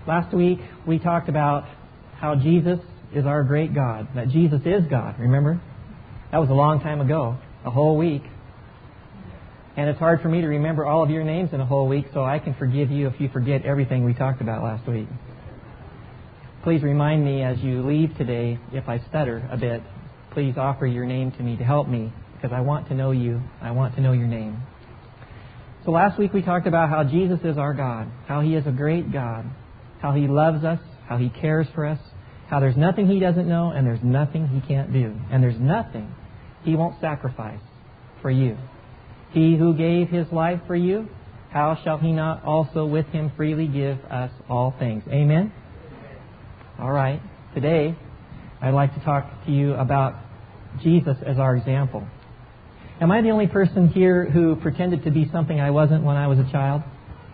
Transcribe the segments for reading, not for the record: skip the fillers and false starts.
Last week we talked about how Jesus is our great God, that Jesus is God, remember? That was a long time ago, a whole week. And it's hard for me to remember all of your names in a whole week, so I can forgive you if you forget everything we talked about last week. Please remind me as you leave today, if I stutter a bit, please offer your name to me to help me, because I want to know you. I want to know your name. So last week we talked about how Jesus is our God, how He is a great God, how He loves us, how He cares for us, how there's nothing He doesn't know and there's nothing He can't do. And there's nothing He won't sacrifice for you. He who gave His life for you, how shall He not also with Him freely give us all things? Amen? All right. Today, I'd like to talk to you about Jesus as our example. Am I the only person here who pretended to be something I wasn't when I was a child?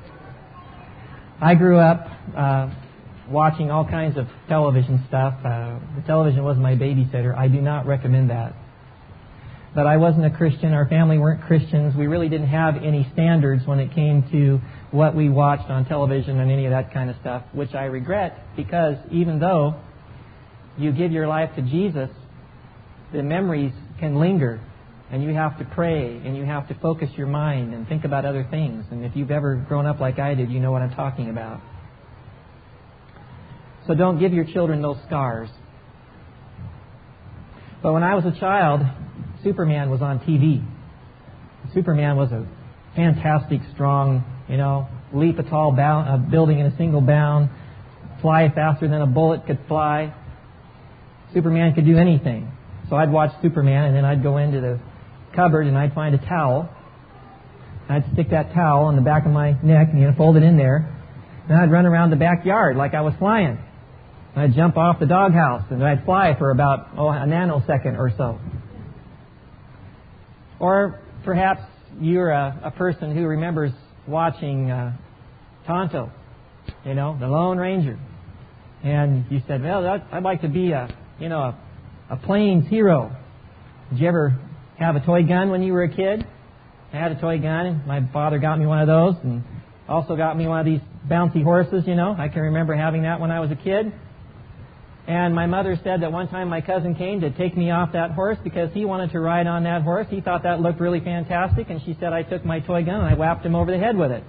I grew up watching all kinds of television stuff. The television was my babysitter. I do not recommend that. But I wasn't a Christian. Our family weren't Christians. We really didn't have any standards when it came to what we watched on television and any of that kind of stuff, which I regret, because even though you give your life to Jesus, the memories can linger, and you have to pray, and you have to focus your mind and think about other things. And if you've ever grown up like I did, you know what I'm talking about. So don't give your children those scars. But when I was a child, Superman was on TV. Superman was a fantastic, strong, leap a tall building in a single bound, fly faster than a bullet could fly. Superman could do anything. So I'd watch Superman, and then I'd go into the cupboard and I'd find a towel. I'd stick that towel on the back of my neck and fold it in there. And I'd run around the backyard like I was flying. And I'd jump off the doghouse and I'd fly for about a nanosecond or so. Or perhaps you're a person who remembers watching Tonto, the Lone Ranger. And you said, well, I'd like to be a plains hero. Did you ever have a toy gun when you were a kid? I had a toy gun. My father got me one of those and also got me one of these bouncy horses, I can remember having that when I was a kid. And my mother said that one time my cousin came to take me off that horse because he wanted to ride on that horse. He thought that looked really fantastic, and she said I took my toy gun and I whapped him over the head with it.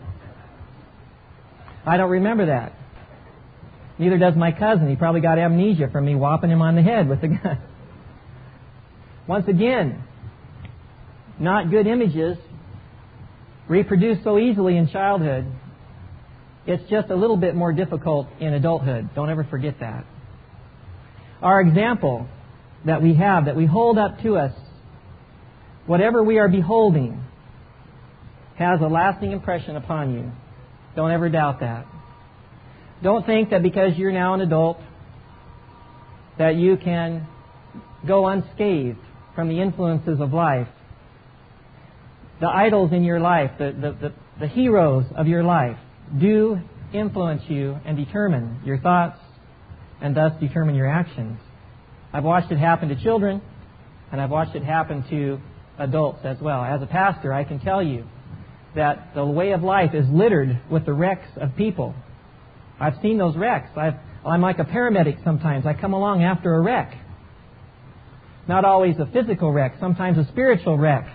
I don't remember that. Neither does my cousin. He probably got amnesia from me whopping him on the head with the gun. Once again, not good images reproduced so easily in childhood. It's just a little bit more difficult in adulthood. Don't ever forget that. Our example that we have, that we hold up to us, whatever we are beholding, has a lasting impression upon you. Don't ever doubt that. Don't think that because you're now an adult that you can go unscathed from the influences of life. The idols in your life, the heroes of your life, do influence you and determine your thoughts and thus determine your actions. I've watched it happen to children, and I've watched it happen to adults as well. As a pastor, I can tell you that the way of life is littered with the wrecks of people. I've seen those wrecks. I'm like a paramedic sometimes. I come along after a wreck. Not always a physical wreck, sometimes a spiritual wreck.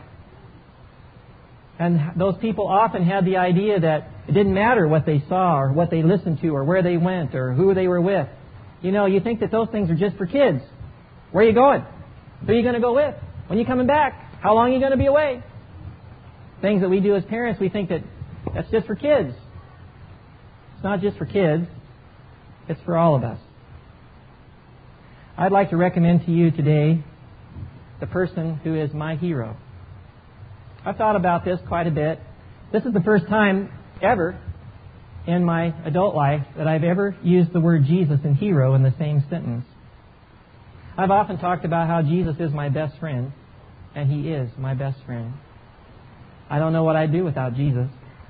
And those people often had the idea that it didn't matter what they saw or what they listened to or where they went or who they were with. You think that those things are just for kids. Where are you going? Who are you going to go with? When are you coming back? How long are you going to be away? Things that we do as parents, we think that that's just for kids. It's not just for kids. It's for all of us. I'd like to recommend to you today the person who is my hero. I've thought about this quite a bit. This is the first time ever in my adult life that I've ever used the word Jesus and hero in the same sentence. I've often talked about how Jesus is my best friend, and He is my best friend. I don't know what I'd do without Jesus.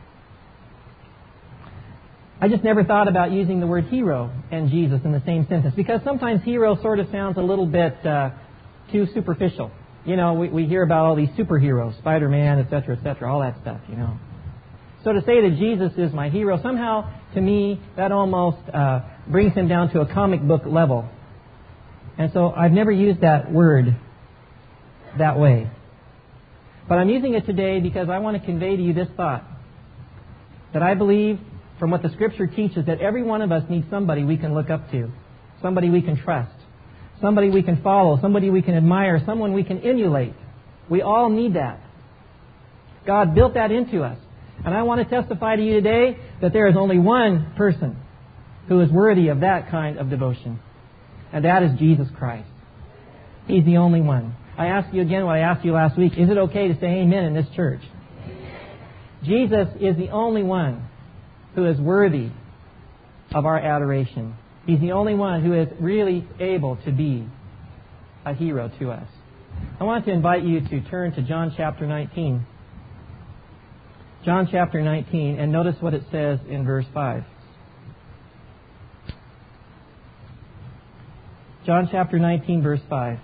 I just never thought about using the word hero and Jesus in the same sentence, because sometimes hero sort of sounds a little bit too superficial. We hear about all these superheroes, Spider-Man, etc., all that stuff, So to say that Jesus is my hero, somehow, to me, that almost brings him down to a comic book level. And so I've never used that word that way. But I'm using it today because I want to convey to you this thought. That I believe, from what the Scripture teaches, that every one of us needs somebody we can look up to. Somebody we can trust. Somebody we can follow. Somebody we can admire. Someone we can emulate. We all need that. God built that into us. And I want to testify to you today that there is only one person who is worthy of that kind of devotion. And that is Jesus Christ. He's the only one. I ask you again what I asked you last week. Is it okay to say amen in this church? Jesus is the only one who is worthy of our adoration. He's the only one who is really able to be a hero to us. I want to invite you to turn to John chapter 19. John chapter 19, and notice what it says in verse 5. John chapter 19, verse 5.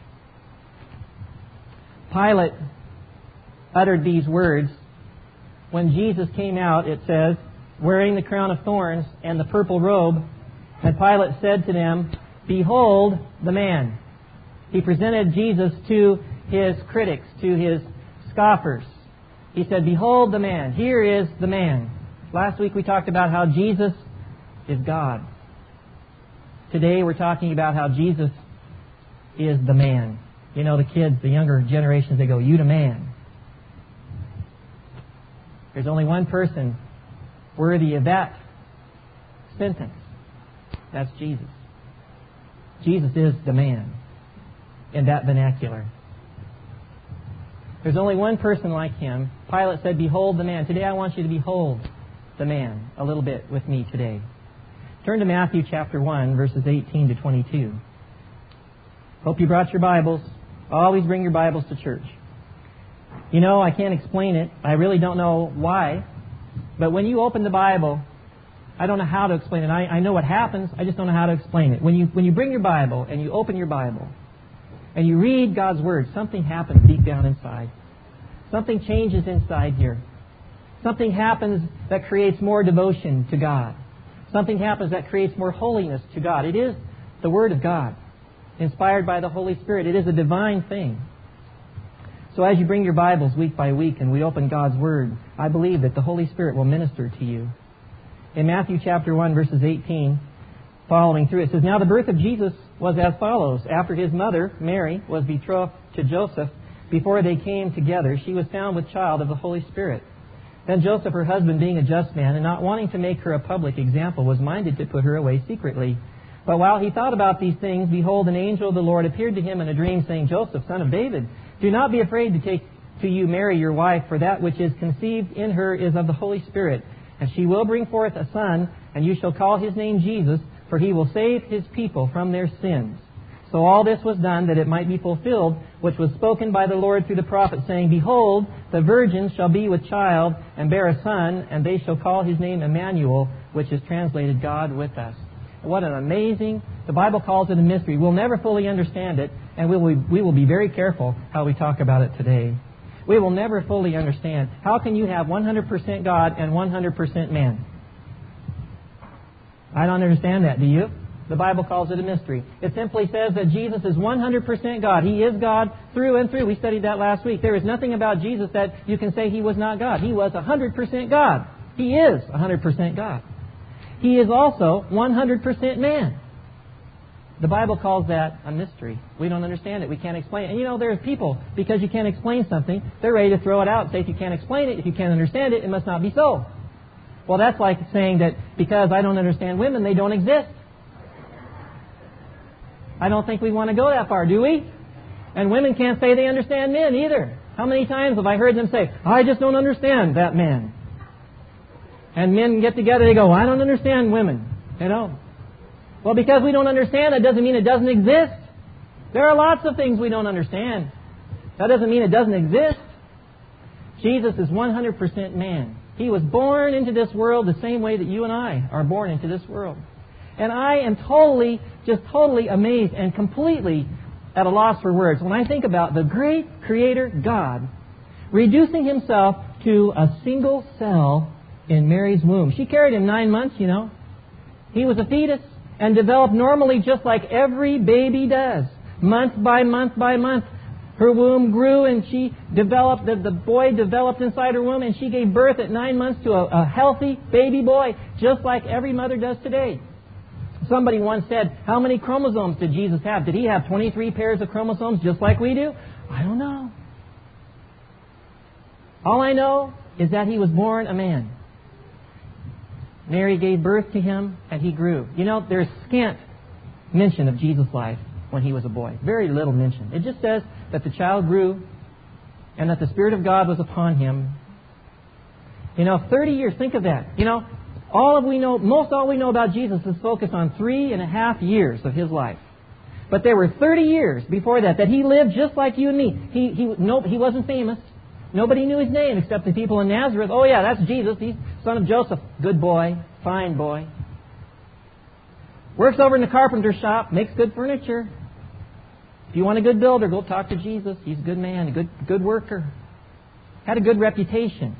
Pilate uttered these words when Jesus came out, it says, wearing the crown of thorns and the purple robe. And Pilate said to them, "Behold the man." He presented Jesus to his critics, to his scoffers. He said, "Behold the man. Here is the man." Last week we talked about how Jesus is God. Today we're talking about how Jesus is the man. You know, the kids, the younger generations, they go, "You the man." There's only one person worthy of that sentence. That's Jesus. Jesus is the man in that vernacular. There's only one person like him. Pilate said, "Behold the man." Today I want you to behold the man a little bit with me today. Turn to Matthew chapter 1, verses 18 to 22. Hope you brought your Bibles. Always bring your Bibles to church. You know, I can't explain it. I really don't know why. But when you open the Bible, I don't know how to explain it. I know what happens. I just don't know how to explain it. When you bring your Bible and you open your Bible and you read God's Word, something happens deep down inside. Something changes inside here. Something happens that creates more devotion to God. Something happens that creates more holiness to God. It is the Word of God, inspired by the Holy Spirit. It is a divine thing. So as you bring your Bibles week by week and we open God's Word, I believe that the Holy Spirit will minister to you. In Matthew chapter 1, verses 18, following through, it says, "Now the birth of Jesus was as follows. After his mother, Mary, was betrothed to Joseph, before they came together, she was found with child of the Holy Spirit. Then Joseph, her husband, being a just man, and not wanting to make her a public example, was minded to put her away secretly. But while he thought about these things, behold, an angel of the Lord appeared to him in a dream, saying, 'Joseph, son of David, do not be afraid to take to you Mary your wife, for that which is conceived in her is of the Holy Spirit. And she will bring forth a son, and you shall call his name Jesus, for he will save his people from their sins.' So all this was done that it might be fulfilled, which was spoken by the Lord through the prophet, saying, 'Behold, the virgin shall be with child, and bear a son, and they shall call his name Emmanuel,' which is translated God with us." What an amazing, the Bible calls it a mystery. We'll never fully understand it, and we will be very careful how we talk about it today. We will never fully understand. How can you have 100% God and 100% man? I don't understand that, do you? The Bible calls it a mystery. It simply says that Jesus is 100% God. He is God through and through. We studied that last week. There is nothing about Jesus that you can say he was not God. He was 100% God. He is 100% God. He is also 100% man. The Bible calls that a mystery. We don't understand it. We can't explain it. And you know, there's people, because you can't explain something, they're ready to throw it out and say, if you can't explain it, if you can't understand it, it must not be so. Well, that's like saying that because I don't understand women, they don't exist. I don't think we want to go that far, do we? And women can't say they understand men either. How many times have I heard them say, "I just don't understand that man"? And men get together, they go, "I don't understand women." You know? Well, because we don't understand, that doesn't mean it doesn't exist. There are lots of things we don't understand. That doesn't mean it doesn't exist. Jesus is 100% man. He was born into this world the same way that you and I are born into this world. And I am totally amazed and completely at a loss for words when I think about the great Creator God reducing Himself to a single cell in Mary's womb. She carried him 9 months, you know. He was a fetus and developed normally just like every baby does. Month by month by month. Her womb grew and she developed, the boy developed inside her womb, and she gave birth at 9 months to a healthy baby boy, just like every mother does today. Somebody once said, how many chromosomes did Jesus have? Did he have 23 pairs of chromosomes just like we do? I don't know. All I know is that he was born a man. Mary gave birth to him and he grew. You know, there's scant mention of Jesus' life when he was a boy. Very little mention. It just says that the child grew and that the Spirit of God was upon him. You know, 30 years, think of that. You know, all we know about Jesus is focused on 3.5 years of his life. But there were 30 years before that he lived just like you and me. He wasn't famous. Nobody knew his name except the people in Nazareth. Oh yeah, that's Jesus. He's son of Joseph. Good boy. Fine boy. Works over in the carpenter shop. Makes good furniture. If you want a good builder, go talk to Jesus. He's a good man, a good worker. Had a good reputation.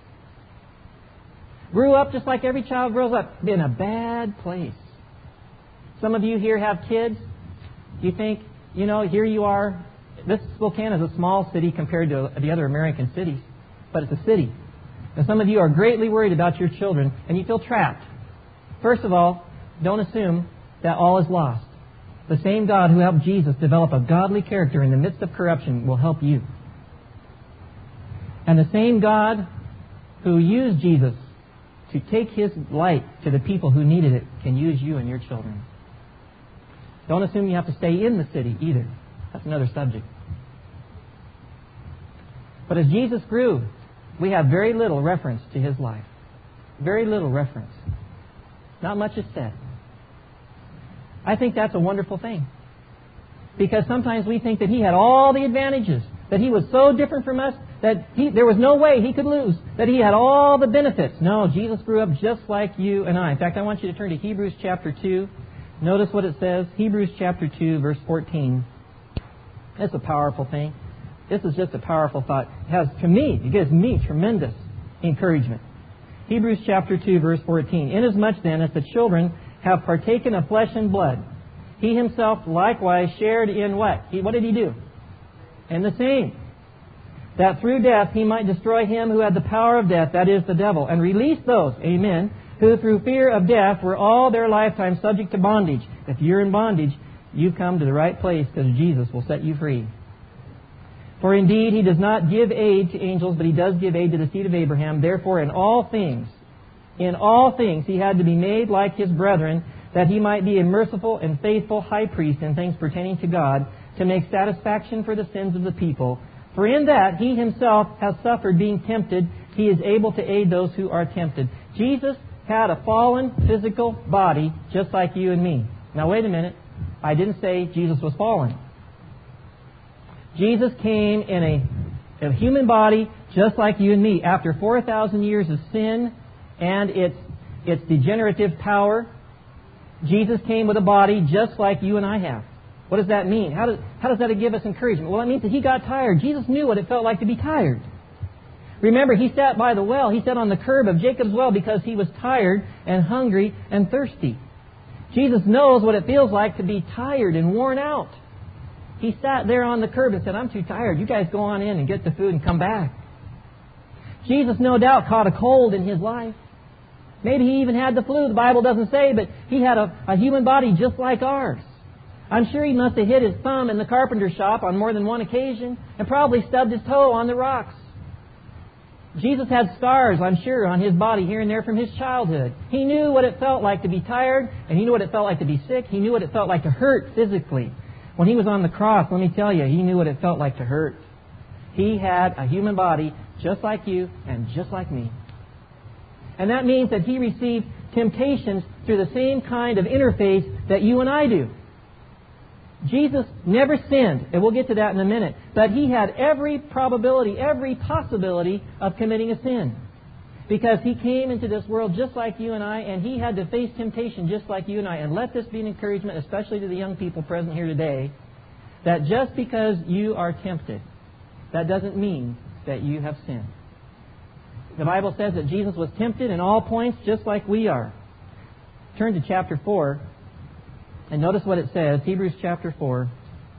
Grew up just like every child grows up. In a bad place. Some of you here have kids. You think, you know, here you are. This Spokane is a small city compared to the other American cities. But it's a city. And some of you are greatly worried about your children and you feel trapped. First of all, don't assume that all is lost. The same God who helped Jesus develop a godly character in the midst of corruption will help you. And the same God who used Jesus to take His light to the people who needed it can use you and your children. Don't assume you have to stay in the city either. That's another subject. But as Jesus grew, we have very little reference to His life. Very little reference. Not much is said. I think that's a wonderful thing. Because sometimes we think that He had all the advantages, that He was so different from us, that there was no way He could lose, that He had all the benefits. No, Jesus grew up just like you and I. In fact, I want you to turn to Hebrews chapter 2. Notice what it says. Hebrews chapter 2, verse 14. That's a powerful thing. This is just a powerful thought. It gives me tremendous encouragement. Hebrews chapter 2, verse 14. Inasmuch then as the children have partaken of flesh and blood, He Himself likewise shared in what? What did He do? In the same. That through death He might destroy him who had the power of death, that is, the devil, and release those, amen, who through fear of death were all their lifetime subject to bondage. If you're in bondage, you come to the right place because Jesus will set you free. For indeed He does not give aid to angels, but He does give aid to the seed of Abraham. Therefore in all things He had to be made like His brethren, that He might be a merciful and faithful high priest in things pertaining to God, to make satisfaction for the sins of the people. For in that He Himself has suffered being tempted, He is able to aid those who are tempted. Jesus had a fallen physical body just like you and me. Now wait a minute. I didn't say Jesus was fallen. Jesus came in a human body just like you and me. After 4,000 years of sin and its degenerative power, Jesus came with a body just like you and I have. What does that mean? How does that give us encouragement? Well, it means that He got tired. Jesus knew what it felt like to be tired. Remember, He sat by the well. He sat on the curb of Jacob's well because He was tired and hungry and thirsty. Jesus knows what it feels like to be tired and worn out. He sat there on the curb and said, I'm too tired. You guys go on in and get the food and come back. Jesus no doubt caught a cold in His life. Maybe He even had the flu. The Bible doesn't say, but He had a human body just like ours. I'm sure He must have hit His thumb in the carpenter shop on more than one occasion and probably stubbed His toe on the rocks. Jesus had scars, I'm sure, on His body here and there from His childhood. He knew what it felt like to be tired, and He knew what it felt like to be sick. He knew what it felt like to hurt physically. When He was on the cross, let me tell you, He knew what it felt like to hurt. He had a human body just like you and just like me. And that means that He received temptations through the same kind of interface that you and I do. Jesus never sinned, and we'll get to that in a minute, but He had every probability, every possibility of committing a sin. Because He came into this world just like you and I, and He had to face temptation just like you and I. And let this be an encouragement, especially to the young people present here today, that just because you are tempted, that doesn't mean that you have sinned. The Bible says that Jesus was tempted in all points just like we are. Turn to chapter 4 and notice what it says. Hebrews chapter 4,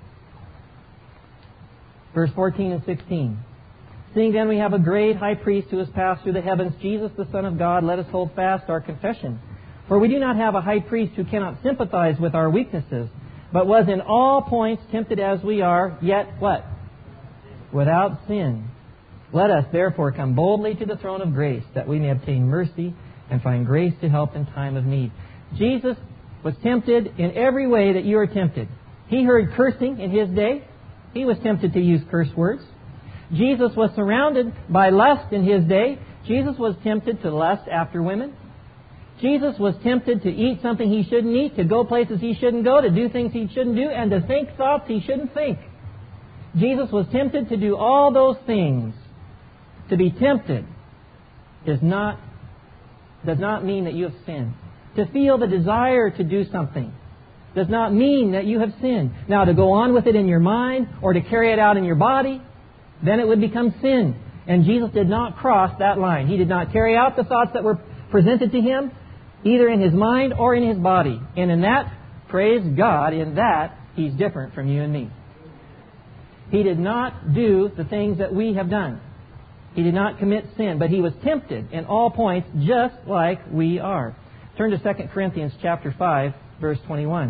verse 14 and 16. Seeing then we have a great high priest who has passed through the heavens, Jesus the Son of God, let us hold fast our confession. For we do not have a high priest who cannot sympathize with our weaknesses, but was in all points tempted as we are, yet what? Without sin. Let us therefore come boldly to the throne of grace, that we may obtain mercy and find grace to help in time of need. Jesus was tempted in every way that you are tempted. He heard cursing in His day. He was tempted to use curse words. Jesus was surrounded by lust in His day. Jesus was tempted to lust after women. Jesus was tempted to eat something He shouldn't eat, to go places He shouldn't go, to do things He shouldn't do, and to think thoughts He shouldn't think. Jesus was tempted to do all those things. To be tempted does not mean that you have sinned. To feel the desire to do something does not mean that you have sinned. Now, to go on with it in your mind or to carry it out in your body, then it would become sin. And Jesus did not cross that line. He did not carry out the thoughts that were presented to Him, either in His mind or in His body. And in that, praise God, in that, He's different from you and me. He did not do the things that we have done. He did not commit sin, but He was tempted in all points just like we are. Turn to 2 Corinthians chapter 5, verse 21.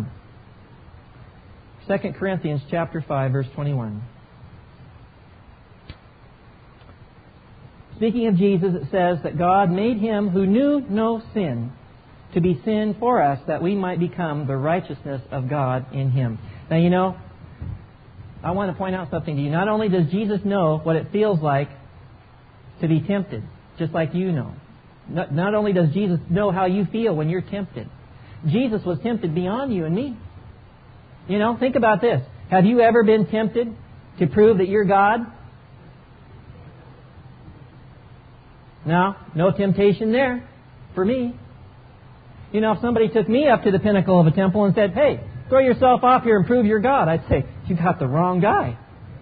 2 Corinthians chapter 5, verse 21. Speaking of Jesus, it says that God made Him who knew no sin to be sin for us, that we might become the righteousness of God in Him. Now, you know, I want to point out something to you. Not only does Jesus know what it feels like to be tempted, just like you know. Not only does Jesus know how you feel when you're tempted. Jesus was tempted beyond you and me. You know, think about this. Have you ever been tempted to prove that you're God? No temptation there for me. You know, if somebody took me up to the pinnacle of a temple and said, hey, throw yourself off here and prove you're God, I'd say, you got the wrong guy.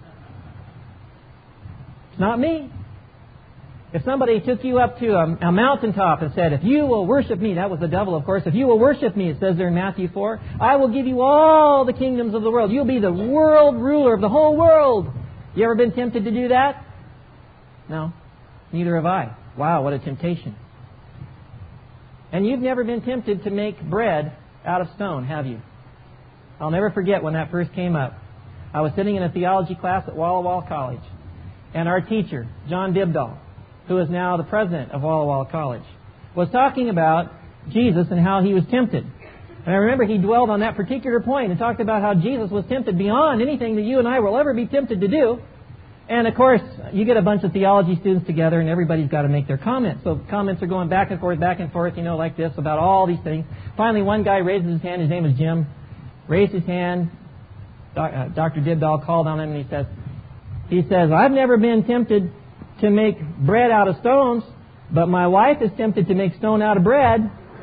It's not me. If somebody took you up to a mountaintop and said, if you will worship me, that was the devil, of course, if you will worship me, it says there in Matthew 4, I will give you all the kingdoms of the world. You'll be the world ruler of the whole world. You ever been tempted to do that? No, neither have I. Wow, what a temptation. And you've never been tempted to make bread out of stone, have you? I'll never forget when that first came up. I was sitting in a theology class at Walla Walla College, and our teacher, John Dibdahl, who is now the president of Walla Walla College, was talking about Jesus and how He was tempted. And I remember he dwelled on that particular point and talked about how Jesus was tempted beyond anything that you and I will ever be tempted to do. And of course, you get a bunch of theology students together and everybody's got to make their comments. So comments are going back and forth, you know, like this, about all these things. Finally, one guy raises his hand, his name is Jim, raised his hand. Dr. Dibdahl called on him and he says, I've never been tempted to make bread out of stones, but my wife is tempted to make stone out of bread.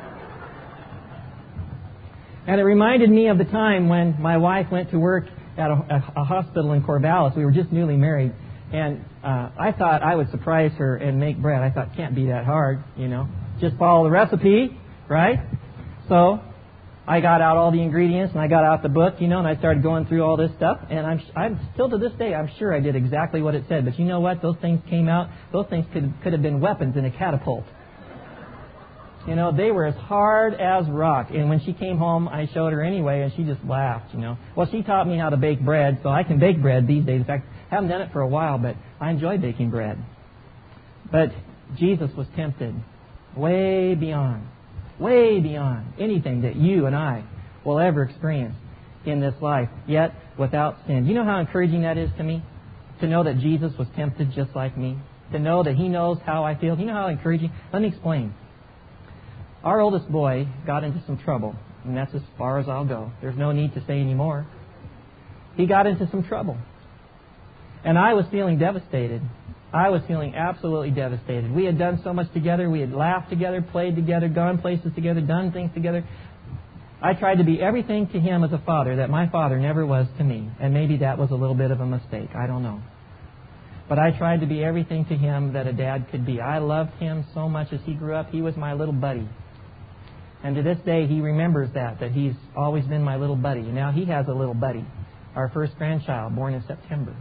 And it reminded me of the time when my wife went to work at a hospital in Corvallis. We were just newly married, and I thought I would surprise her and make bread. I thought, can't be that hard, you know. Just follow the recipe, right? So I got out all the ingredients, and I got out the book, you know, and I started going through all this stuff. And I'm still to this day, I'm sure I did exactly what it said. But you know what? Those things came out. Those things could have been weapons in a catapult. You know, they were as hard as rock. And when she came home, I showed her anyway, and she just laughed, you know. Well, she taught me how to bake bread, so I can bake bread these days. In fact, I haven't done it for a while, but I enjoy baking bread. But Jesus was tempted way beyond anything that you and I will ever experience in this life, yet without sin. You know how encouraging that is to me? To know that Jesus was tempted just like me. To know that He knows how I feel. You know how encouraging? Let me explain. Our oldest boy got into some trouble, and that's as far as I'll go. There's no need to say any more. He got into some trouble. And I was feeling devastated. I was feeling absolutely devastated. We had done so much together. We had laughed together, played together, gone places together, done things together. I tried to be everything to him as a father that my father never was to me. And maybe that was a little bit of a mistake. I don't know. But I tried to be everything to him that a dad could be. I loved him so much as he grew up. He was my little buddy. And to this day, he remembers that he's always been my little buddy. Now he has a little buddy, our first grandchild, born in September.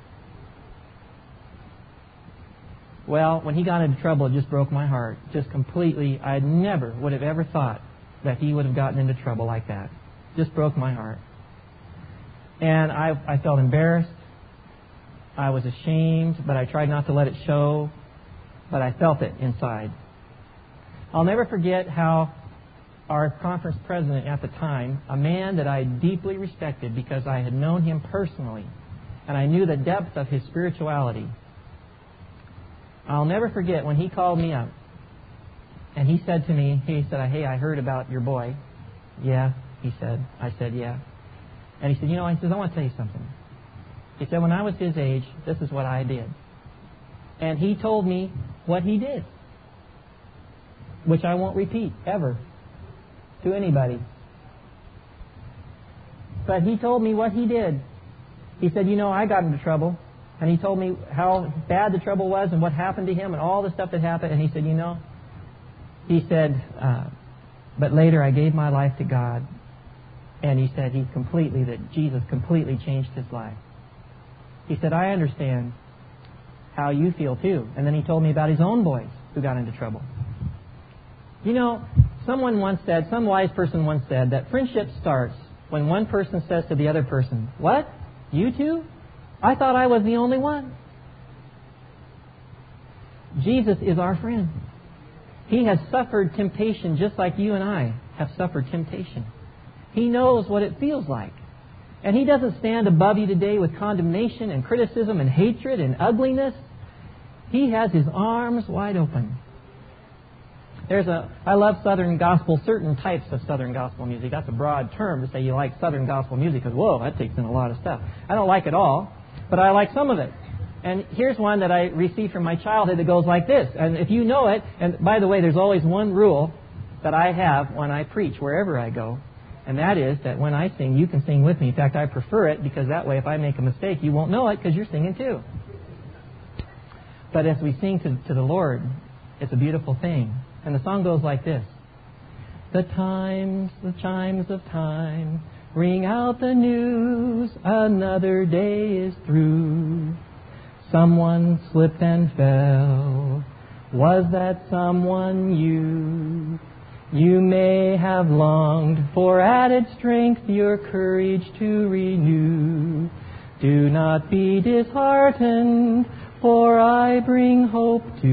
Well, when he got into trouble, it just broke my heart. Just completely. I never would have ever thought that he would have gotten into trouble like that. Just broke my heart. And I felt embarrassed. I was ashamed, but I tried not to let it show. But I felt it inside. I'll never forget how our conference president at the time, a man that I deeply respected because I had known him personally, and I knew the depth of his spirituality. I'll never forget when he called me up, and he said to me, hey, I heard about your boy. Yeah, he said. I said, yeah. And he said, I want to tell you something. He said, when I was his age, this is what I did. And he told me what he did, which I won't repeat ever to anybody. But he told me what he did. He said, I got into trouble. And he told me how bad the trouble was and what happened to him and all the stuff that happened. And he said, but later I gave my life to God. And he said that Jesus completely changed his life. He said, I understand how you feel too. And then he told me about his own boys who got into trouble. Some wise person once said that friendship starts when one person says to the other person, what? You two? I thought I was the only one. Jesus is our friend. He has suffered temptation just like you and I have suffered temptation. He knows what it feels like. And He doesn't stand above you today with condemnation and criticism and hatred and ugliness. He has His arms wide open. I love Southern gospel, certain types of Southern gospel music. That's a broad term to say you like Southern gospel music because, whoa, that takes in a lot of stuff. I don't like it all, but I like some of it. And here's one that I received from my childhood that goes like this. And if you know it, and by the way, there's always one rule that I have when I preach wherever I go, and that is that when I sing, you can sing with me. In fact, I prefer it because that way if I make a mistake, you won't know it because you're singing too. But as we sing to the Lord, it's a beautiful thing. And the song goes like this. The chimes of time, ring out the news, another day is through. Someone slipped and fell. Was that someone you? You may have longed for added strength, your courage to renew. Do not be disheartened, for I bring hope to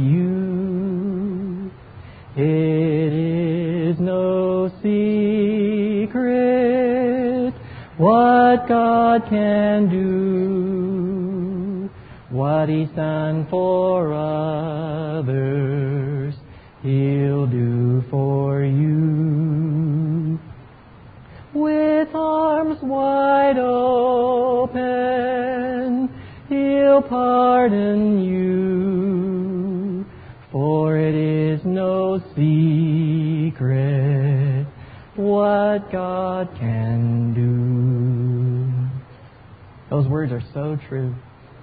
you. It is no secret what God can do. What He's done for others, He'll do for you. With arms wide open, He'll pardon you. For it is no secret what God can do. Those words are so true.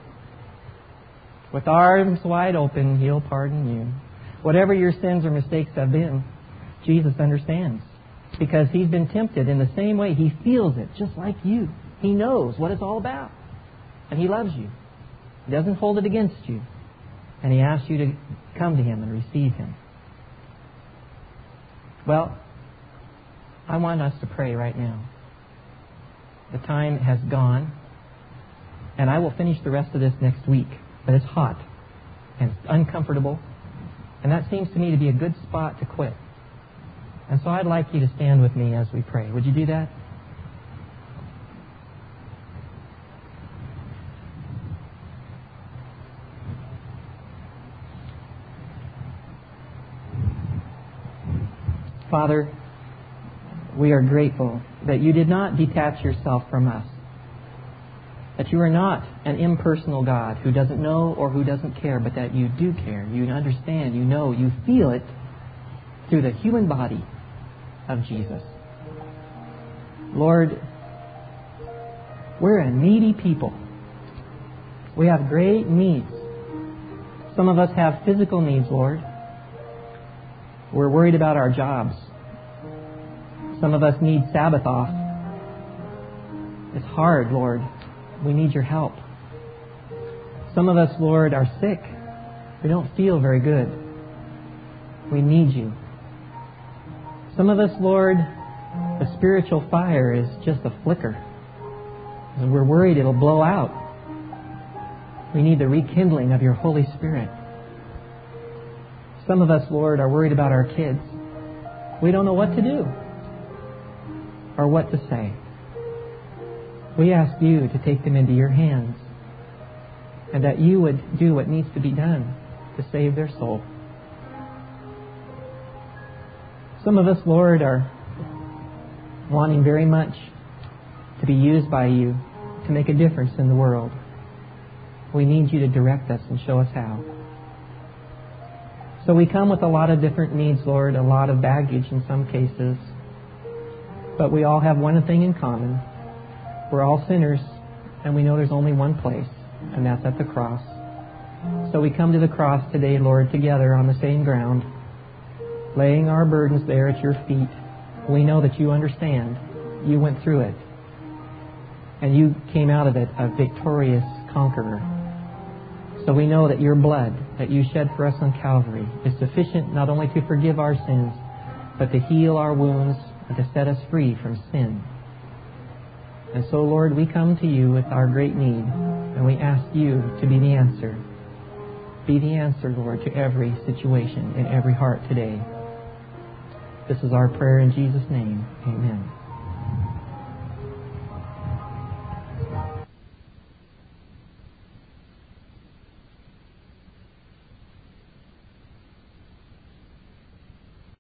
With arms wide open, He'll pardon you. Whatever your sins or mistakes have been, Jesus understands. Because He's been tempted in the same way. He feels it just like you. He knows what it's all about. And He loves you. He doesn't hold it against you. And He asks you to come to Him and receive Him. Well, I want us to pray right now. The time has gone. And I will finish the rest of this next week. But it's hot. And it's uncomfortable. And that seems to me to be a good spot to quit. And so I'd like you to stand with me as we pray. Would you do that? Father, we are grateful that You did not detach Yourself from us. That You are not an impersonal God who doesn't know or who doesn't care, but that You do care. You understand, You know, You feel it through the human body of Jesus. Lord, we're a needy people. We have great needs. Some of us have physical needs, Lord. We're worried about our jobs. Some of us need Sabbath off. It's hard, Lord. We need your help. Some of us, Lord, are sick. We don't feel very good. We need you. Some of us, Lord, the spiritual fire is just a flicker. And we're worried it'll blow out. We need the rekindling of your Holy Spirit. Some of us, Lord, are worried about our kids. We don't know what to do or what to say. We ask you to take them into your hands and that you would do what needs to be done to save their soul. Some of us, Lord, are wanting very much to be used by you to make a difference in the world. We need you to direct us and show us how. So we come with a lot of different needs, Lord, a lot of baggage in some cases. But we all have one thing in common. We're all sinners, and we know there's only one place, and that's at the cross. So we come to the cross today, Lord, together on the same ground, laying our burdens there at your feet. We know that you understand. You went through it. And you came out of it a victorious conqueror. So we know that your blood that you shed for us on Calvary is sufficient not only to forgive our sins, but to heal our wounds and to set us free from sin. And so, Lord, we come to you with our great need, and we ask you to be the answer. Be the answer, Lord, to every situation in every heart today. This is our prayer in Jesus' name. Amen.